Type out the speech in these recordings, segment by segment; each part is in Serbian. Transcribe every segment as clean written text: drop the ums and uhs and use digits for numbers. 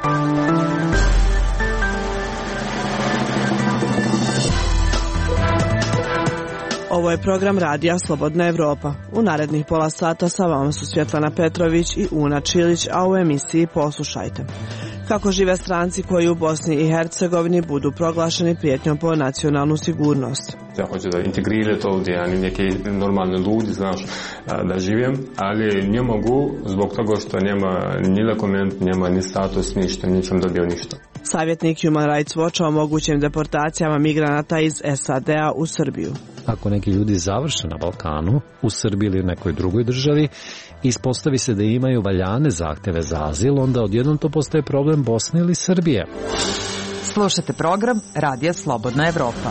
Ovo je program Radija Slobodna Evropa. U narednih pola sata sa vama su Svjetlana Petrović i Una Čilić, a u emisiji poslušajte. Kako žive stranci koji u Bosni i Hercegovini budu proglašeni prijetnjom po nacionalnu sigurnost. Ja hoću da integrirati ovdje, ani neki normalni ljudi, znaš, da živim, ali ne mogu zbog toga što nema ni dokument, nema ni status, ništa, ničem dobio ništa. Savjetnik Human Rights Watcha o mogućim deportacijama migranata iz SAD-a u Srbiju. Ako neki ljudi završe na Balkanu, u Srbiji ili nekoj drugoj državi, ispostavi se da imaju valjane zahtjeve za azil, onda odjednom to postaje problem Bosne ili Srbije. Slušajte program Radija Slobodna Evropa.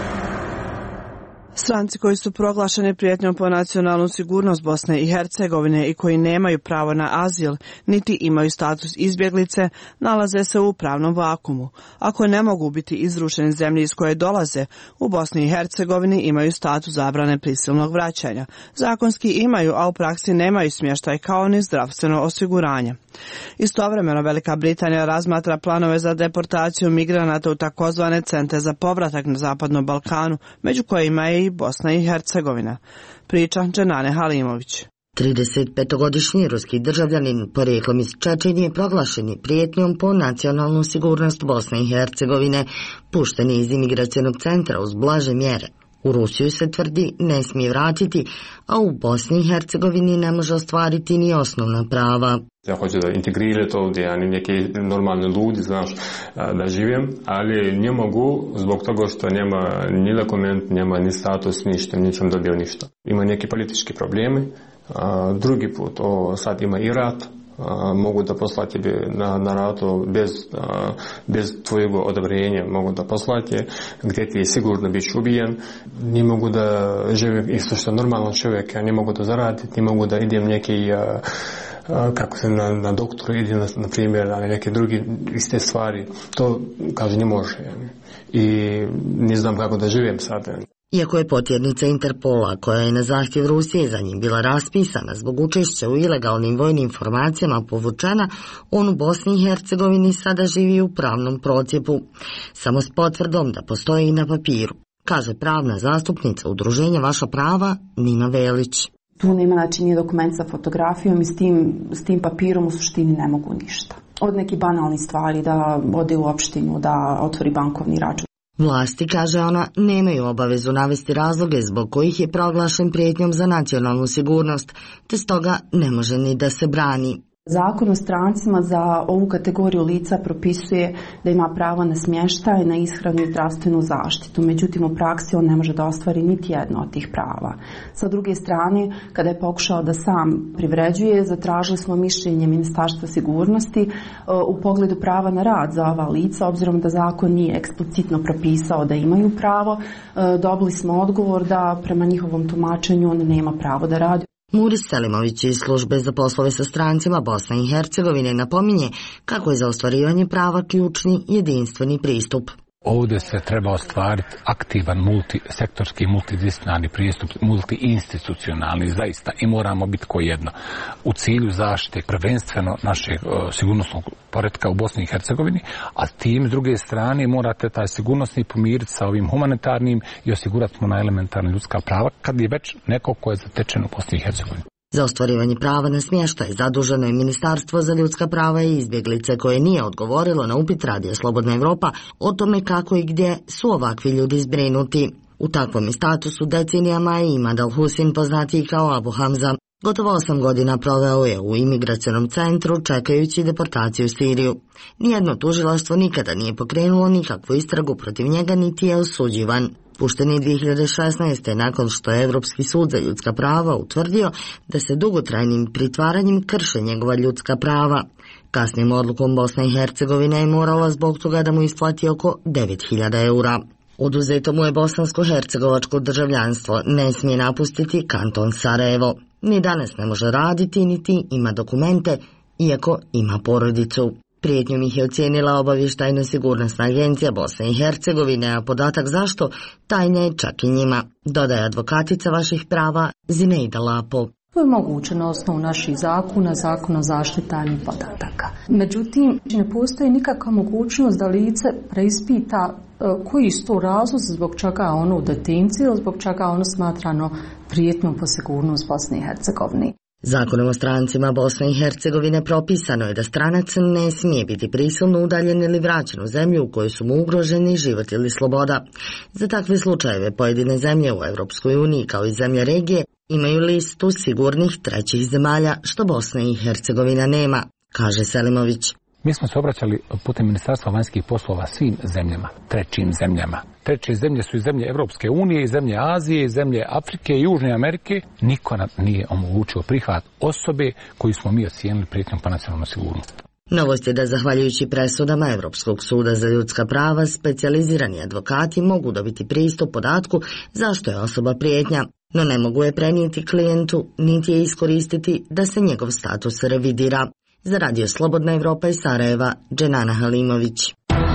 Stranci koji su proglašeni prijetnjom po nacionalnu sigurnost Bosne i Hercegovine i koji nemaju pravo na azil, niti imaju status izbjeglice, nalaze se u pravnom vakumu. Ako ne mogu biti izrušeni zemlji iz koje dolaze, u Bosni i Hercegovini imaju status zabrane prisilnog vraćanja. Zakonski imaju, a u praksi nemaju smještaj kao ni zdravstveno osiguranje. Istovremeno Velika Britanija razmatra planove za deportaciju migranata u takozvane centre za povratak na Zapadnom Balkanu, među kojima je i Bosna i Hercegovina. Priča Dženane Halimović. 35-godišnji ruski državljanin porijeklom iz Čečenije proglašen je prijetnjom po nacionalnu sigurnost Bosne i Hercegovine, pušten je iz imigracionog centra uz blaže mjere. U Rusiju se tvrdi ne smije vratiti, a u Bosni i Hercegovini ne može ostvariti ni osnovna prava. Ja hoću da integrirati ovdje, ani neki normalni ljudi, znaš, da živim, ali ne mogu zbog toga što nema ni dokument, nema ni status, ništa, ničem dobio ništa. Ima neki politički problemi, drugi put, sad ima i rat, mogu da poslati na ratu bez tvojeg odobrenja, mogu da poslati gdje ti je sigurno biti ubijen, ne mogu da živim isto što normalno čovjek, ne mogu da zaraditi, ne mogu da idem neki kako se na doktoru ide, na primjer, ali neke druge iste stvari, to, kaže, ne može. I ne znam kako da živim sad. Iako je potjernica Interpola, koja je na zahtjev Rusije za njim bila raspisana zbog učešća u ilegalnim vojnim formacijama povučena, on u Bosni i Hercegovini sada živi u pravnom procjepu, samo s potvrdom da postoji i na papiru, kaže pravna zastupnica udruženja Vaša prava Nina Velić. Tu nema, znači, nije dokument sa fotografijom i s tim papirom u suštini ne mogu ništa. Od nekih banalnih stvari, da ode u opštinu, da otvori bankovni račun. Vlasti, kaže ona, nemaju obavezu navesti razloge zbog kojih je proglašen prijetnjom za nacionalnu sigurnost, te stoga ne može ni da se brani. Zakon o strancima za ovu kategoriju lica propisuje da ima pravo na smještaj, na ishranu i zdravstvenu zaštitu. Međutim, u praksi on ne može da ostvari niti jedno od tih prava. Sa druge strane, kada je pokušao da sam privređuje, zatražili smo mišljenje Ministarstva sigurnosti u pogledu prava na rad za ova lica, obzirom da zakon nije eksplicitno propisao da imaju pravo. Dobili smo odgovor da prema njihovom tumačenju on nema pravo da radi. Muris Selimović iz službe za poslove sa strancima Bosne i Hercegovine napominje kako je za ostvarivanje prava ključni jedinstveni pristup. Ovdje se treba ostvariti aktivan multisektorski, multidisciplinarni pristup, multiinstitucionalni zaista i moramo biti ko jedno. U cilju zaštite prvenstveno našeg sigurnosnog poretka u Bosni i Hercegovini, a tim s druge strane morate taj sigurnosni pomiriti sa ovim humanitarnim i osigurati mu na elementarna ljudska prava kad je već neko ko je zatečen u Bosni i Hercegovini. Za ostvarivanje prava na smještaj zaduženo je Ministarstvo za ljudska prava i izbjeglice koje nije odgovorilo na upit Radija Slobodna Evropa o tome kako i gdje su ovakvi ljudi zbrinuti. U takvom je statusu decenijama i Imad Al-Husin, poznatiji kao Abu Hamza. Gotovo 8 godina proveo je u imigracionom centru čekajući deportaciju u Siriju. Nijedno tužilaštvo nikada nije pokrenulo nikakvu istragu protiv njega niti je osuđivan. Pušten je 2016. nakon što je Europski sud za ljudska prava utvrdio da se dugotrajnim pritvaranjem krše njegova ljudska prava. Kasnijom odlukom Bosna i Hercegovina je morala zbog toga da mu isplati oko 9.000 eura. Oduzeto mu je bosansko-hercegovačko državljanstvo, ne smije napustiti kanton Sarajevo. Ni danas ne može raditi, niti ima dokumente, iako ima porodicu. Prijetnjom ih je ocijenila Obavještajno-sigurnosna agencija Bosne i Hercegovine, a podatak zašto tajna je čak i njima, dodaje advokatica Vaših prava Zineida Lapo. To je moguće na osnovu naših zakona, zakona o zaštiti tajnih podataka. Međutim, ne postoji nikakva mogućnost da lice preispita koji su to razlozi zbog čega je ono u detenciji ili zbog čega je ono smatrano prijetnjom po sigurnost Bosne i Hercegovine. Zakonom o strancima Bosne i Hercegovine propisano je da stranac ne smije biti prisilno udaljen ili vraćen u zemlju u kojoj su mu ugroženi život ili sloboda. Za takve slučajeve pojedine zemlje u Europskoj uniji kao i zemlje regije imaju listu sigurnih trećih zemalja što Bosna i Hercegovina nema, kaže Selimović. Mi smo se obraćali putem Ministarstva vanjskih poslova svim zemljama, trećim zemljama. Treće zemlje su i zemlje Evropske unije, i zemlje Azije, i zemlje Afrike i Južne Amerike. Niko nam nije omogućio prihvat osobe koju smo mi ocijenili prijetnjom po nacionalnu sigurnost. Novost je da zahvaljujući presudama Europskog suda za ljudska prava, specijalizirani advokati mogu dobiti pristup podatku zašto je osoba prijetnja, no ne mogu je prenijeti klijentu, niti je iskoristiti da se njegov status revidira. Za Radio Slobodna Evropa iz Sarajeva, Dženana Halimović.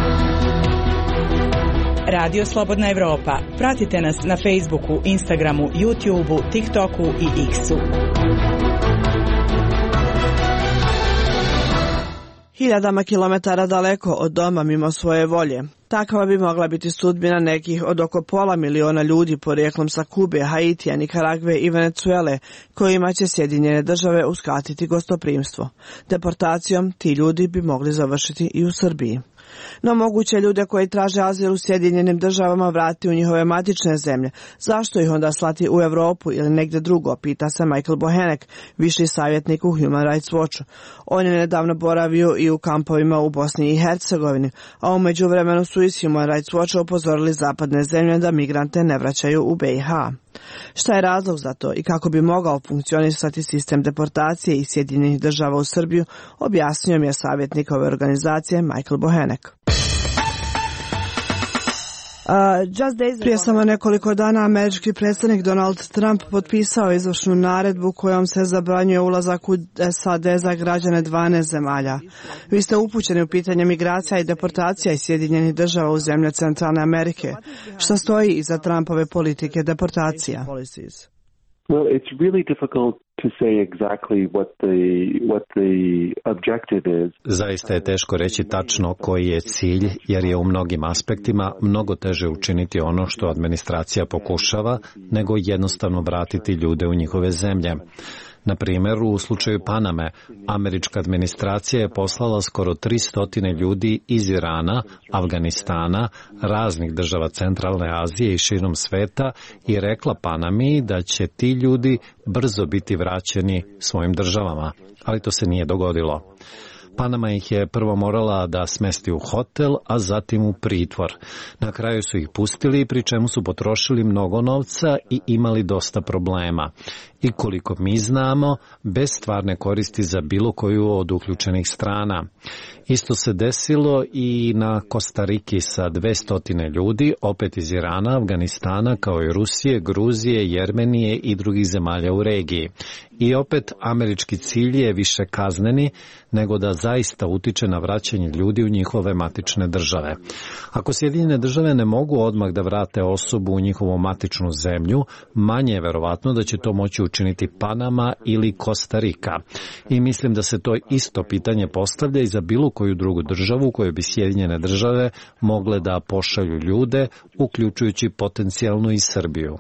Radio Slobodna Evropa. Pratite nas na Facebooku, Instagramu, YouTubeu, TikToku i X-u. Hiljadama kilometara daleko od doma mimo svoje volje. Takva bi mogla biti sudbina nekih od oko 500.000 ljudi porijeklom sa Kube, Haitija, Nikaragve i Venecuele, kojima će Sjedinjene države uskratiti gostoprimstvo. Deportacijom ti ljudi bi mogli završiti i u Srbiji. No moguće ljude koji traže azil u Sjedinjenim državama vrati u njihove matične zemlje. Zašto ih onda slati u Europu ili negdje drugo, pita se Michael Bohenek, viši savjetnik u Human Rights Watchu. On je nedavno boravio i u kampovima u Bosni i Hercegovini, a u međuvremenu su iz Human Rights Watcha upozorili zapadne zemlje da migrante ne vraćaju u BiH. Šta je razlog za to i kako bi mogao funkcionisati sistem deportacije iz Sjedinjenih država u Srbiju, objasnio mi je savjetnik ove organizacije Michael Bohenek. Prije samo nekoliko dana američki predsjednik Donald Trump potpisao izvršnu naredbu kojom se zabranjuje ulazak u SAD za građane 12 zemalja. Vi ste upućeni u pitanje migracija i deportacija iz Sjedinjenih država u zemlje Centralne Amerike. Šta stoji iza Trumpove politike deportacija? Well, it's really difficult to say exactly what the objective is. Zaista je teško reći tačno koji je cilj, jer je u mnogim aspektima mnogo teže učiniti ono što administracija pokušava, nego jednostavno vratiti ljude u njihove zemlje. Na primjer, u slučaju Paname, američka administracija je poslala skoro 300 ljudi iz Irana, Afganistana, raznih država Centralne Azije i širom sveta i rekla Panami da će ti ljudi brzo biti vraćeni svojim državama, ali to se nije dogodilo. Panama ih je prvo morala da smesti u hotel, a zatim u pritvor. Na kraju su ih pustili, pri čemu su potrošili mnogo novca i imali dosta problema. I koliko mi znamo, bez stvarne koristi za bilo koju od uključenih strana. Isto se desilo i na Kostariki sa 200 ljudi, opet iz Irana, Afganistana, kao i Rusije, Gruzije, Jermenije i drugih zemalja u regiji. I opet američki cilj je više kazneni nego da zaista utiče na vraćanje ljudi u njihove matične države. Ako Sjedinjene države ne mogu odmah da vrate osobu u njihovu matičnu zemlju, manje je verovatno da će to moći učiniti Panama ili Kostarika. I mislim da se to isto pitanje postavlja i za bilo koju drugu državu u kojoj bi Sjedinjene države mogle da pošalju ljude, uključujući potencijalno i Srbiju.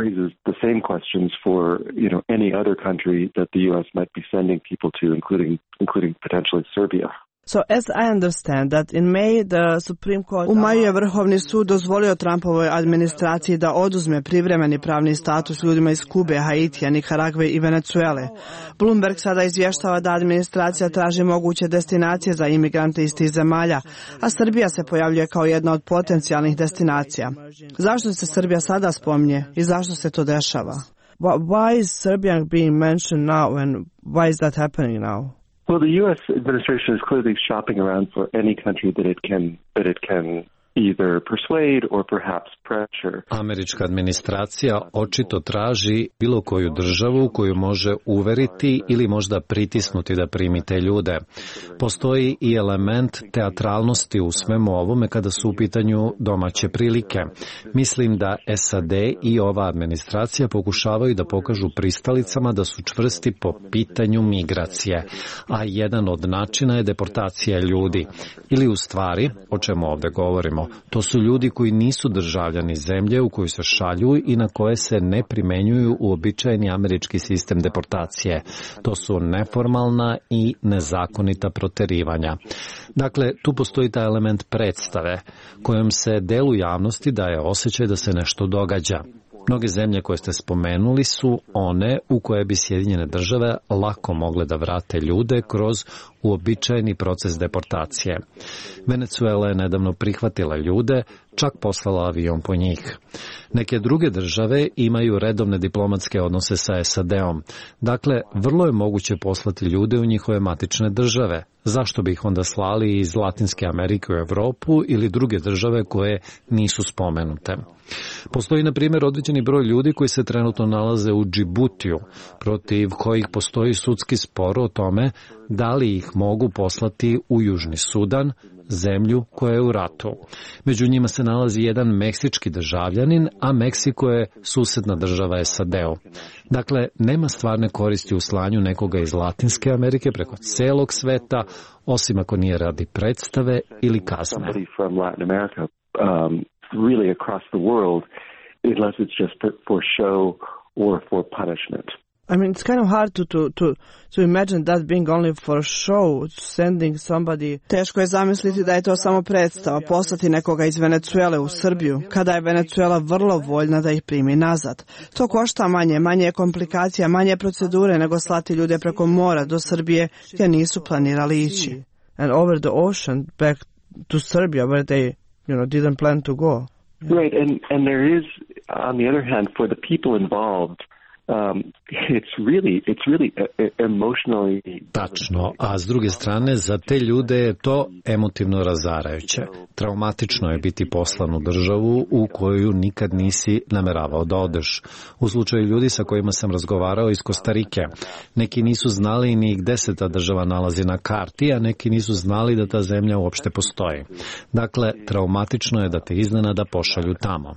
That the U.S. might be sending people to, including potentially Serbia. So as I understand that in May the Supreme Court... U maju je Vrhovni sud dozvolio Trumpovoj administraciji da oduzme privremeni pravni status ljudima iz Kube, Haitija, Nikaragve i Venecuele. Bloomberg sada izvještava da administracija traži moguće destinacije za imigrante iz tih zemalja, a Srbija se pojavljuje kao jedna od potencijalnih destinacija. Zašto se Srbija sada spominje i zašto se to dešava? Why is Serbia being mentioned now and why is that happening now? Well, the U.S. administration is clearly shopping around for any country that it can either persuade or perhaps pressure. Američka administracija očito traži bilo koju državu koju može uveriti ili možda pritisnuti da primi te ljude. Postoji i element teatralnosti u svemu ovome kada su u pitanju domaće prilike. Mislim da SAD i ova administracija pokušavaju da pokažu pristalicama da su čvrsti po pitanju migracije, a jedan od načina je deportacija ljudi. Ili u stvari, o čemu ovde govorimo, to su ljudi koji nisu državljani zemlje u koju se šalju i na koje se ne primenjuju uobičajeni američki sistem deportacije. To su neformalna i nezakonita proterivanja. Dakle, tu postoji taj element predstave, kojom se delu javnosti daje osjećaj da se nešto događa. Mnoge zemlje koje ste spomenuli su one u koje bi Sjedinjene države lako mogle da vrate ljude kroz uobičajeni proces deportacije. Venezuela je nedavno prihvatila ljude, čak poslala avion po njih. Neke druge države imaju redovne diplomatske odnose sa SAD-om. Dakle, vrlo je moguće poslati ljude u njihove matične države. Zašto bi ih onda slali iz Latinske Amerike u Evropu ili druge države koje nisu spomenute? Postoji, na primjer, određeni broj ljudi koji se trenutno nalaze u Džibutiju, protiv kojih postoji sudski spor o tome da li ih mogu poslati u Južni Sudan, zemlju koja je u ratu. Među njima se nalazi jedan meksički državljanin, a Meksiko je susedna država SAD-u. Dakle, nema stvarne koristi u slanju nekoga iz Latinske Amerike preko celog sveta, osim ako nije radi predstave ili kazne. Really across the world, unless it's just for show or for punishment. I mean, it's kind of hard to imagine that being only for a show, sending somebody. Teško je zamisliti da je to samo predstava, poslati nekoga iz Venezuele u Srbiju, kada je Venezuela vrlo voljna da ih primi nazad. To košta manje je komplikacija, manje procedure nego slati ljude preko mora do Srbije gdje nisu planirali ići. And over the ocean back to Serbia where they didn't plan to go. Right, and there is, on the other hand, for the people involved, it's really emotionally... Tačno, a s druge strane, za te ljude je to emotivno razarajuće. Traumatično je biti poslan u državu u koju nikad nisi nameravao da odeš. U slučaju ljudi sa kojima sam razgovarao iz Kostarike, neki nisu znali ni gde se ta država nalazi na karti, a neki nisu znali da ta zemlja uopšte postoji. Dakle, traumatično je da te iznenada pošalju tamo.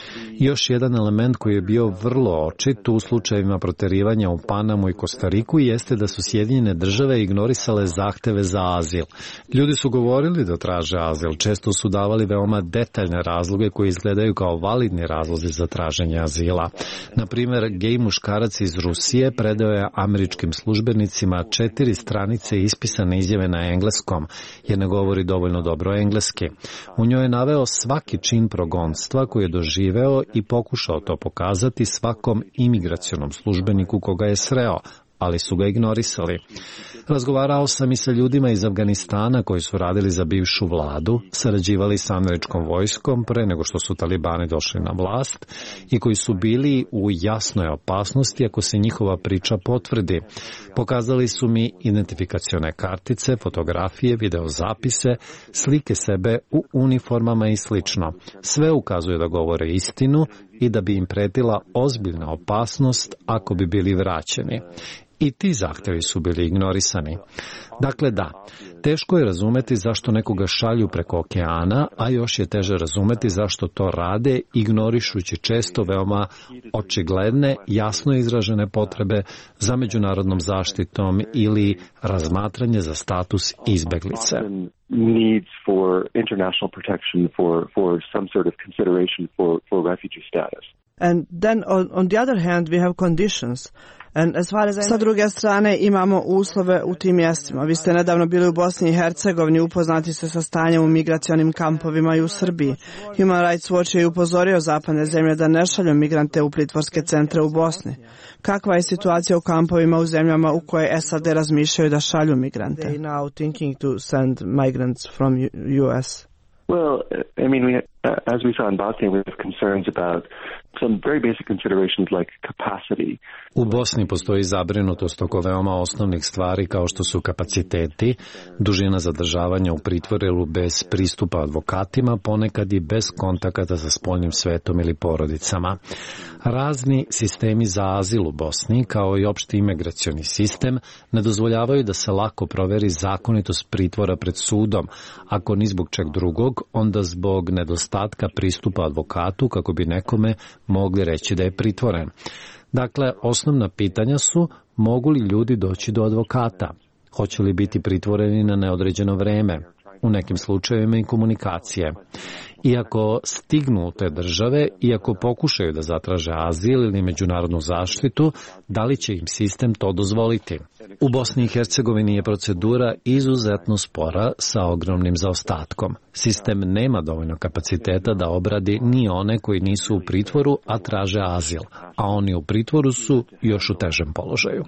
Još jedan element koji je bio vrlo očit u slučajevima proterivanja u Panamu i Kostariku jeste da su Sjedinjene države ignorisale zahteve za azil. Ljudi su govorili da traže azil, često su davali veoma detaljne razloge koji izgledaju kao validni razlozi za traženje azila. Na primjer, gej muškarac iz Rusije predao je američkim službenicima 4 stranice ispisane izjave na engleskom, jer ne govori dovoljno dobro engleski. U njoj je naveo svaki čin progonstva koji je doživeo i pokušao to pokazati svakom imigracionom službeniku koga je sreo, ali su ga ignorisali. Razgovarao sam i sa ljudima iz Afganistana koji su radili za bivšu vladu, sarađivali sa američkom vojskom pre nego što su talibani došli na vlast i koji su bili u jasnoj opasnosti ako se njihova priča potvrdi. Pokazali su mi identifikacione kartice, fotografije, videozapise, slike sebe u uniformama i slično. Sve ukazuje da govore istinu i da bi im pretila ozbiljna opasnost ako bi bili vraćeni. I ti zahtevi su bili ignorisani. Dakle, da, teško je razumeti zašto nekoga šalju preko okeana, a još je teže razumeti zašto to rade, ignorišući često veoma očigledne, jasno izražene potrebe za međunarodnom zaštitom ili razmatranje za status izbeglice. Needs for international protection for some sort of consideration for refugee status. And then on the other hand we have conditions. Sa druge strane imamo uslove u tim mjestima. Vi ste nedavno bili u Bosni i Hercegovini, upoznati se sa stanjem u migracionim kampovima i u Srbiji. Human Rights Watch je upozorio zapadne zemlje da ne šalju migrante u pritvorske centre u Bosni. Kakva je situacija u kampovima u zemljama u koje SAD razmišljaju da šalju migrante? They now thinking to send migrants from US. Well, I mean, as we saw in Bosnia, we have concerns about some very basic considerations like capacity. U Bosni postoji zabrinutost oko veoma osnovnih stvari kao što su kapaciteti, dužina zadržavanja u pritvoru bez pristupa advokatima, ponekad i bez kontakata sa spoljnim svetom ili porodicama. Razni sistemi za azil u Bosni, kao i opšti imigracioni sistem, ne dozvoljavaju da se lako proveri zakonitost pritvora pred sudom, ako ni zbog čeg drugog, onda zbog nedostatka pristupa advokatu kako bi nekome mogli reći da je pritvoren. Dakle, osnovna pitanja su mogu li ljudi doći do advokata, hoće li biti pritvoreni na neodređeno vreme, u nekim slučajevima i komunikacije. Iako stignu u te države, iako pokušaju da zatraže azil ili međunarodnu zaštitu, da li će im sistem to dozvoliti? U Bosni i Hercegovini je procedura izuzetno spora sa ogromnim zaostatkom. Sistem nema dovoljno kapaciteta da obradi ni one koji nisu u pritvoru, a traže azil, a oni u pritvoru su još u težem položaju.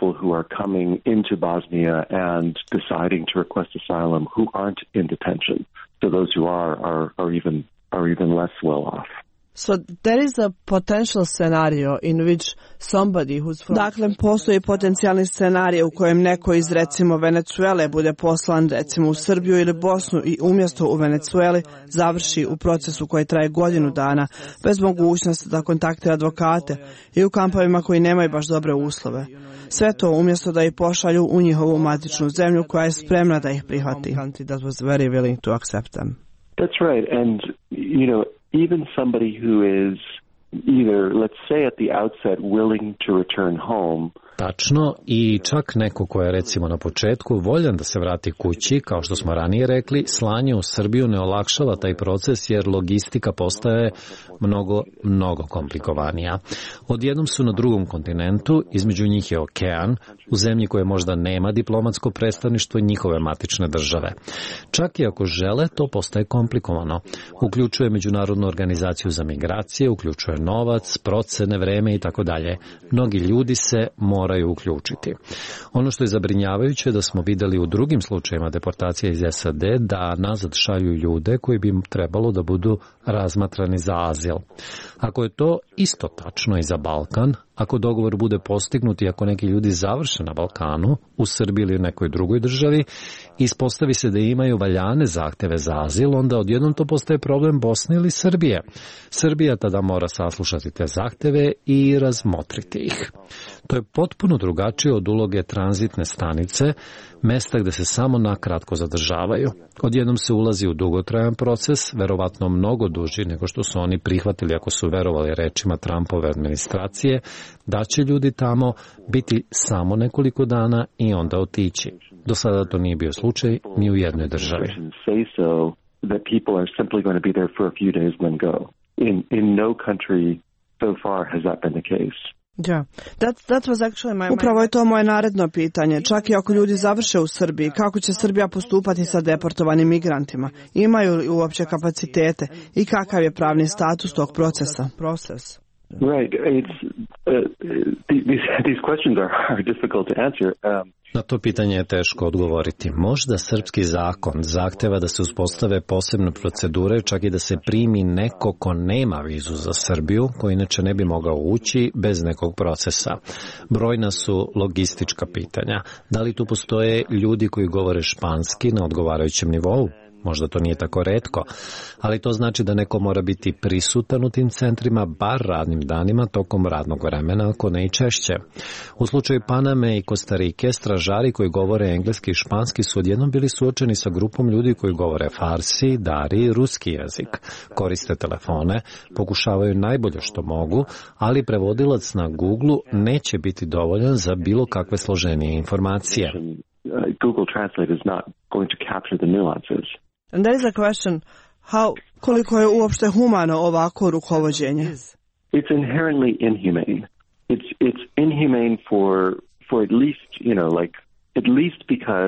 So those who are even less well off. So there is a potential scenario in which somebody who's from... Dakle, postoji potencijalni scenarij u kojem neko iz recimo Venecuele bude poslan recimo u Srbiju ili Bosnu i umjesto u Venecueli završi u procesu koji traje godinu dana bez mogućnosti da kontaktira advokate i u kampovima koji nemaju baš dobre uslove. Sve to umjesto da ih pošalju u njihovu matičnu zemlju koja je spremna da ih prihvati. That was very willing to accept them. That's right, and you know, even somebody who is either, let's say at the outset, willing to return home. Tačno, i čak neko ko je recimo na početku voljan da se vrati kući, kao što smo ranije rekli, slanje u Srbiju ne olakšava taj proces jer logistika postaje mnogo komplikovanija. Odjednom su na drugom kontinentu, između njih je okean, u zemlji koje možda nema diplomatsko predstavništvo njihove matične države. Čak i ako žele, to postaje komplikovano. Uključuje Međunarodnu organizaciju za migracije, uključuje novac, procene, vreme i tako dalje. Mnogi ljudi se moraju uključiti. Ono što je zabrinjavajuće je da smo videli u drugim slučajevima deportacije iz SAD da nazad šalju ljude koji bi im trebalo da budu razmatrani za azil. Ako je to isto tačno i za Balkan, ako dogovor bude postignut i ako neki ljudi završe na Balkanu, u Srbiji ili nekoj drugoj državi, ispostavi se da imaju valjane zahteve za azil, onda odjednom to postaje problem Bosne ili Srbije. Srbija tada mora saslušati te zahteve i razmotriti ih. To je potpuno drugačije od uloge tranzitne stanice, mesta gde se samo nakratko zadržavaju. Odjednom se ulazi u dugotrajan proces, verovatno mnogo duži nego što su oni prihvatili ako su verovali rečima Trumpove administracije, da će ljudi tamo biti samo nekoliko dana i onda otići. Do sada to nije bio slučaj ni u jednoj državi. Upravo je to moje naredno pitanje. Čak i ako ljudi završe u Srbiji, kako će Srbija postupati sa deportovanim migrantima? Imaju li uopće kapacitete i kakav je pravni status tog procesa? Right. These questions are difficult to answer. Na to pitanje je teško odgovoriti. Možda srpski zakon zahteva da se uspostave posebne procedure, čak i da se primi neko ko nema vizu za Srbiju, koji inače ne bi mogao ući bez nekog procesa. Brojna su logistička pitanja. Da li tu postoje ljudi koji govore španski na odgovarajućem nivou? Možda to nije tako retko, ali to znači da neko mora biti prisutan u tim centrima bar radnim danima tokom radnog vremena, ako ne i češće. U slučaju Paname i Kostarike, stražari koji govore engleski i španski su odjednom bili suočeni sa grupom ljudi koji govore farsi, dari i ruski jezik. Koriste telefone, pokušavaju najbolje što mogu, ali prevodilac na Google neće biti dovoljan za bilo kakve složenije informacije. Google Translate is not going to capture the nuances. And there is a question, koliko je uopšte humano ovako rukovođenje? It's inherently inhumane. It's inhumane for at least, at least because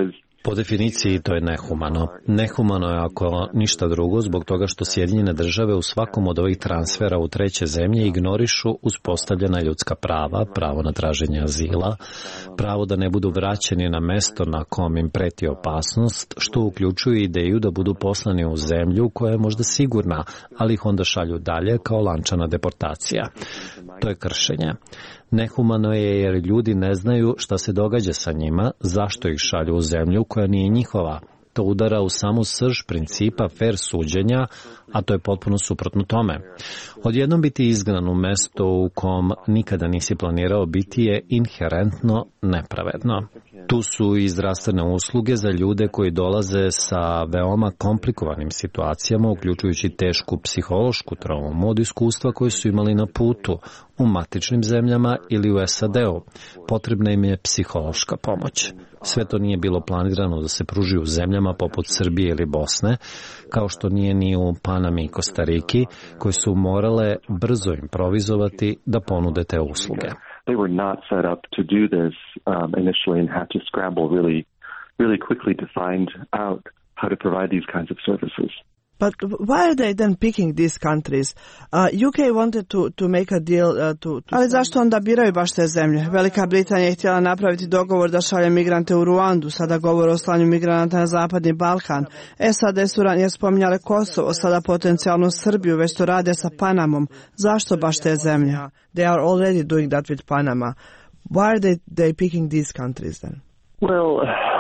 Po definiciji to je nehumano. Nehumano je ako ništa drugo zbog toga što Sjedinjene države u svakom od ovih transfera u treće zemlje ignorišu uspostavljena ljudska prava, pravo na traženje azila, pravo da ne budu vraćeni na mesto na kom im preti opasnost, što uključuje ideju da budu poslani u zemlju koja je možda sigurna, ali ih onda šalju dalje kao lančana deportacija. To je kršenje. Nehumano je jer ljudi ne znaju šta se događa sa njima, zašto ih šalju u zemlju koja nije njihova. To udara u samu srž principa fair suđenja, a to je potpuno suprotno tome. Odjednom biti izgnan u mesto u kom nikada nisi planirao biti je inherentno nepravedno. Tu su i zdravstvene usluge za ljude koji dolaze sa veoma komplikovanim situacijama, uključujući tešku psihološku traumu od iskustva koje su imali na putu u matičnim zemljama ili u SAD-u. Potrebna im je psihološka pomoć. Sve to nije bilo planirano da se pruži u zemljama poput Srbije ili Bosne, kao što nije ni u Panami i Kostariki, koje su morale brzo improvizovati da ponude te usluge. They were not set up to do this initially and had to scramble really quickly to find out how to provide these kinds of services. But why are they then picking these countries? UK wanted to make a deal Ali zašto onda biraju baš te zemlje? Velika Britanija je htjela napraviti dogovor da šalje migrante u Ruandu, sada govor o slanju migranata na Zapadni Balkan. SAD su ranije spominjale Kosovo, sada potencijalnu Srbiju, već to rade sa Panamom. Zašto baš te zemlje? They are already doing that with Panama. Why are they picking these countries then? Well,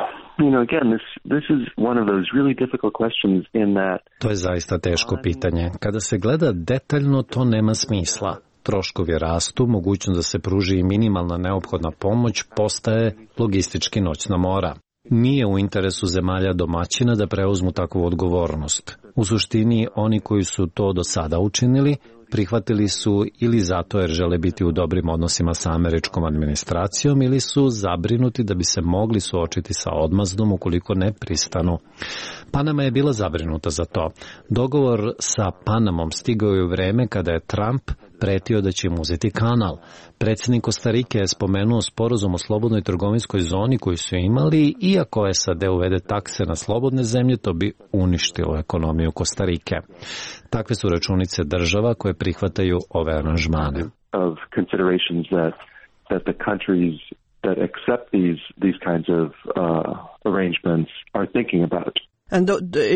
again, this is one of those really difficult questions in that... To je zaista teško pitanje. Kada se gleda detaljno, to nema smisla. Troškovi rastu, mogućnost da se pruži i minimalna neophodna pomoć postaje logistički noćna mora. Nije u interesu zemalja domaćina da preuzmu takvu odgovornost. U suštini, oni koji su to do sada učinili, prihvatili su ili zato jer žele biti u dobrim odnosima sa američkom administracijom ili su zabrinuti da bi se mogli suočiti sa odmazdom ukoliko ne pristanu. Panama je bila zabrinuta za to. Dogovor sa Panamom stigao je u vreme kada je Trump pretio da će im uzeti kanal. Predsjednik Kostarike je spomenuo sporazum o slobodnoj trgovinskoj zoni koju su imali, iako SAD uvede takse na slobodne zemlje, to bi uništilo ekonomiju Kostarike. Takve su računice država koje prihvataju ove aranžmane. Of considerations that the countries that accept these kinds of arrangements are thinking about. And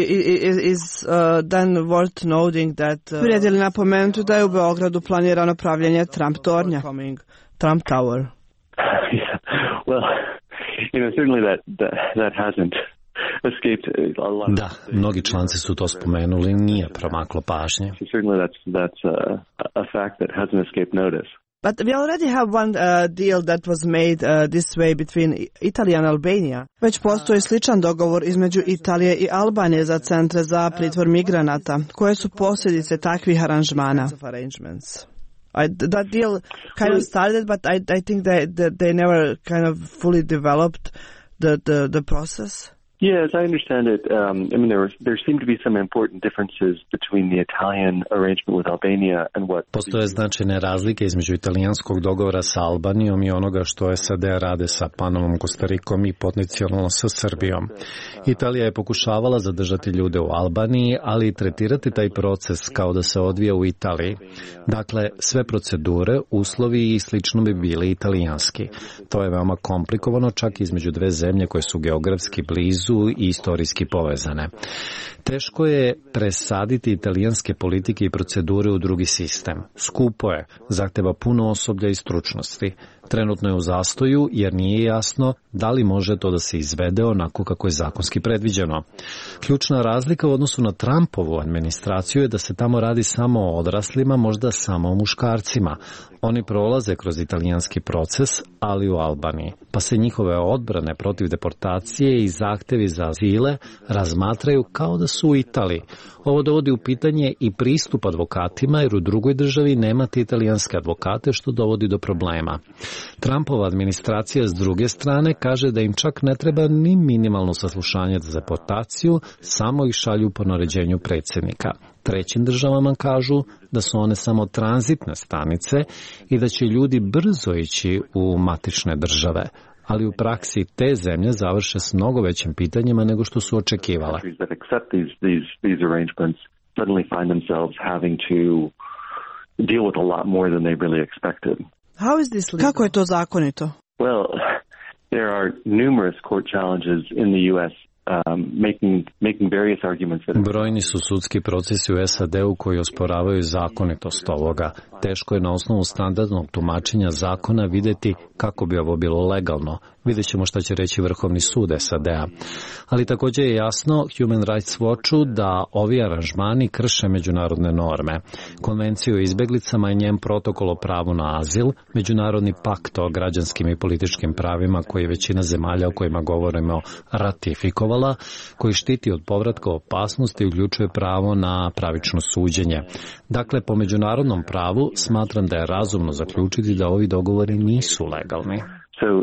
is then worth noting that vrijedi li napomenuti da je u Beogradu planirano pravljenje Trump tornja, Trump Tower? Yeah. Well, certainly that hasn't escaped a lot. Da, mnogi članci su to spomenuli, nije promaklo pažnje. Certainly that's a fact that hasn't escaped notice. But we already have one deal that was made this way between Italy and Albania. Već postoji sličan dogovor između Italije i Albanije za centre za pritvor migranata. Koje su posljedice takvih aranžmana? That deal kind of started, but I think they never kind of fully developed the process. Yes, I understand it. There seem to be some important differences between the Italian arrangement with Albania and what... Postoje značajne razlike između italijanskog dogovora sa Albanijom i onoga što SAD rade sa Panamom, Kostarikom i potencijalno sa Srbijom. Italija je pokušavala zadržati ljude u Albaniji, ali i tretirati taj proces kao da se odvija u Italiji. Dakle, sve procedure, uslovi i slično bi bili italijanski. To je veoma komplikovano čak između dve zemlje koje su geografski blizu i istorijski povezane. Teško je presaditi italijanske politike i procedure u drugi sistem. Skupo je, zahteva puno osoblja i stručnosti. Trenutno je u zastoju jer nije jasno da li može to da se izvede onako kako je zakonski predviđeno. Ključna razlika u odnosu na Trumpovu administraciju je da se tamo radi samo o odraslima, možda samo o muškarcima. Oni prolaze kroz italijanski proces, ali u Albaniji, pa se njihove odbrane protiv deportacije i zahtevi za azile razmatraju kao da su u Italiji. Ovo dovodi u pitanje i pristup advokatima, jer u drugoj državi nemate italijanske advokate, što dovodi do problema. Trumpova administracija s druge strane kaže da im čak ne treba ni minimalno saslušanje za deportaciju, samo ih šalju po naređenju predsjednika. Trećim državama kažu da su one samo tranzitne stanice i da će ljudi brzo ići u matične države. ali u praksi te zemlje završe s mnogo većim pitanjima nego što su očekivale. Kako je to zakonito? Well, there are numerous court challenges in the U.S. Making various arguments that... Brojni su sudski procesi u SAD-u koji osporavaju zakonitost ovoga. Teško je na osnovu standardnog tumačenja zakona vidjeti kako bi ovo bilo legalno. Vidjet ćemo šta će reći Vrhovni sud SAD-a. Ali također je jasno Human Rights Watchu da ovi aranžmani krše međunarodne norme. Konvenciju o izbjeglicama i njen protokol o pravu na azil, međunarodni pakt o građanskim i političkim pravima koji je većina zemalja o kojima govorimo ratifikovala, koji štiti od povratka opasnosti i uključuje pravo na pravično suđenje. Dakle, po međunarodnom pravu smatram da je razumno zaključiti da ovi dogovori nisu legalni. So,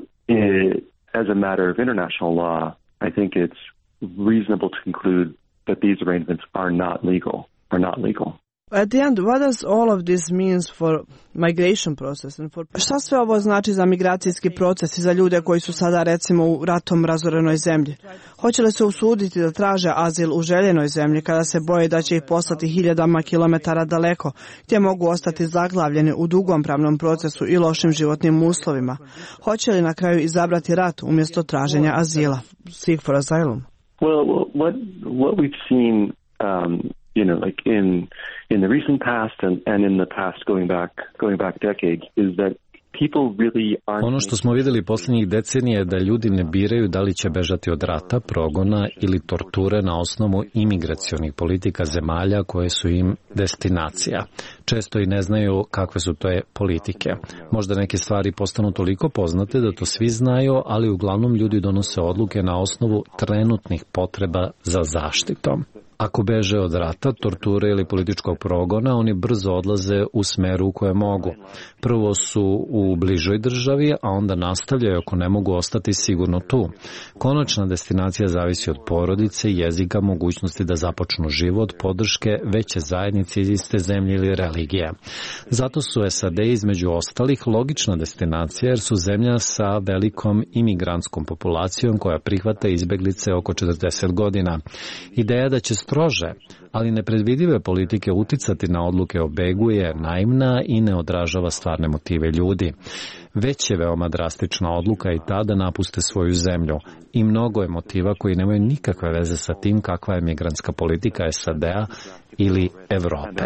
as a matter of international law, I think it's reasonable to conclude that these arrangements are not legal. At the end, what does all of this means for migration process and for... Šta sve ovo znači za migracijski proces i za ljude koji su sada recimo u ratom razorenoj zemlji? Hoće li se usuditi da traže azil u željenoj zemlji kada se boje da će ih poslati hiljadama kilometara daleko, gdje mogu ostati zaglavljeni u dugom pravnom procesu i lošim životnim uslovima? Hoće li na kraju izabrati rat umjesto traženja azila? Seek for asylum. Well, what we've seen like in the recent past and in the past going back decades is that people really aren't... Ono što smo vidjeli posljednjih decenija je da ljudi ne biraju da li će bežati od rata, progona ili torture na osnovu imigracionih politika zemalja koje su im destinacija. Često i ne znaju kakve su to politike. Možda neke stvari postanu toliko poznate da to svi znaju, ali uglavnom ljudi donose odluke na osnovu trenutnih potreba za zaštitom. Ako beže od rata, torture ili političkog progona, oni brzo odlaze u smeru u koje mogu. Prvo su u bližoj državi, a onda nastavljaju ako ne mogu ostati sigurno tu. Konačna destinacija zavisi od porodice, jezika, mogućnosti da započnu život, podrške, veće zajednice iz iste zemlje ili religije. Zato su SAD između ostalih logična destinacija jer su zemlja sa velikom imigrantskom populacijom koja prihvata izbjeglice oko 40 godina. Ideja da će strože, ali nepredvidive politike uticati na odluke o begu je naivna i ne odražava stvarne motive ljudi. Već je veoma drastična odluka i ta da napuste svoju zemlju i mnogo je motiva koji nemaju nikakve veze sa tim kakva je migrantska politika SAD-a ili Evrope.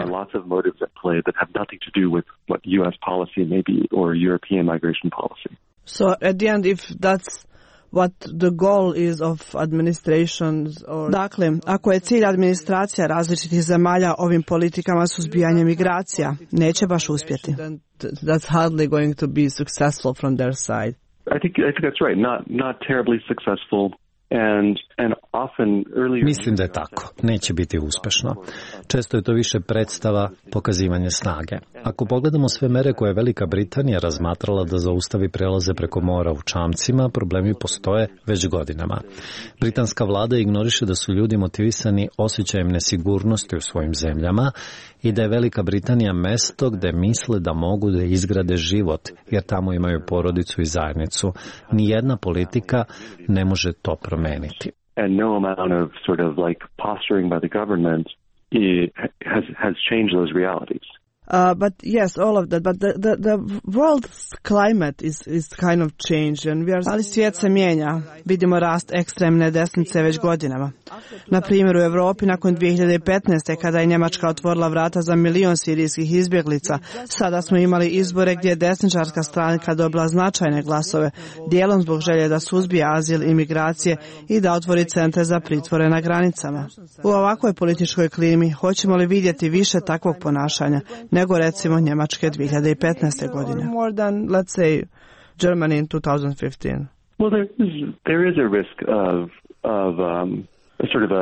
So at the end, if that's what the goal is of administrations or... Dakle, ako je cilj administracija različitih zemalja ovim politikama suzbijanja migracija, neće baš uspjeti. That's hardly going to be successful from their side. I think that's right. Not terribly successful. And often earlier... Mislim da je tako. Neće biti uspešno. Često je to više predstava, pokazivanje snage. Ako pogledamo sve mere koje je Velika Britanija razmatrala da zaustavi prelaze preko mora u čamcima, problemi postoje već godinama. Britanska vlada ignoriše da su ljudi motivisani osjećajem nesigurnosti u svojim zemljama i da je Velika Britanija mesto gde misle da mogu da izgrade život, jer tamo imaju porodicu i zajednicu. Nijedna politika ne može to promeniti. And no amount of sort of like posturing by the government has changed those realities. But yes, all of that. But the world's climate is kind of changed, and ali svijet se mijenja. Vidimo rast ekstremne desnice već godinama. Na primjer, u Europi nakon 2015. kada je Njemačka otvorila vrata za 1 milion sirijskih izbjeglica, sada smo imali izbore gdje je desničarska stranka dobila značajne glasove, dijelom zbog želje da suzbije azil i migracije i da otvori centre za pritvore na granicama. U ovakvoj političkoj klimi hoćemo li vidjeti više takvog ponašanja nego recimo Njemačke 2015. godine? More than, let's say, Germany in 2015. Well, there is a risk of sort of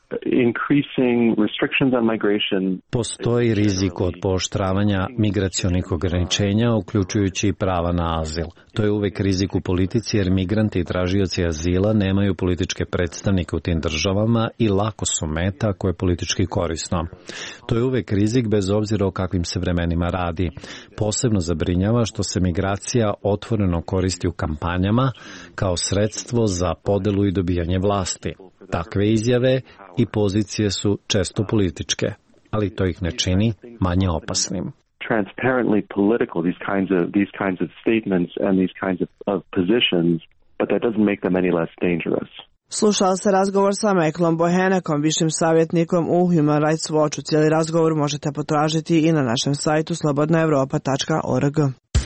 Postoji rizik od pooštravanja migracionih ograničenja, uključujući i prava na azil. To je uvek rizik u politici jer migranti i tražioci azila nemaju političke predstavnike u tim državama i lako su meta koje je politički korisno. To je uvek rizik bez obzira o kakvim se vremenima radi. Posebno zabrinjava što se migracija otvoreno koristi u kampanjama kao sredstvo za podelu i dobijanje vlasti. Takve izjave i pozicije su često političke, ali to ih ne čini manje opasnim. Transparently political, these kinds of statements and these kinds of positions, but that doesn't make them any less dangerous. Slušao se razgovor sa Michaelom Bohenekom, višim savjetnikom u Human Rights Watchu. Cijeli razgovor možete potražiti i na našem sajtu slobodnaevropa.org.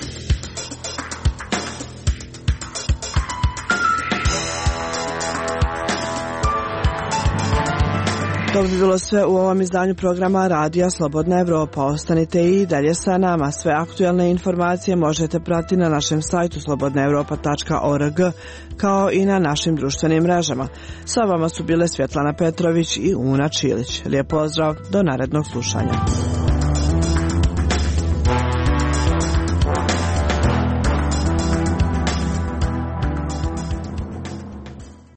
To bi bilo sve u ovom izdanju programa Radija Slobodna Evropa. Ostanite i dalje sa nama. Sve aktuelne informacije možete pratiti na našem sajtu slobodnaevropa.org kao i na našim društvenim mrežama. Sa vama su bile Svjetlana Petrović i Una Čilić. Lijep pozdrav, do narednog slušanja.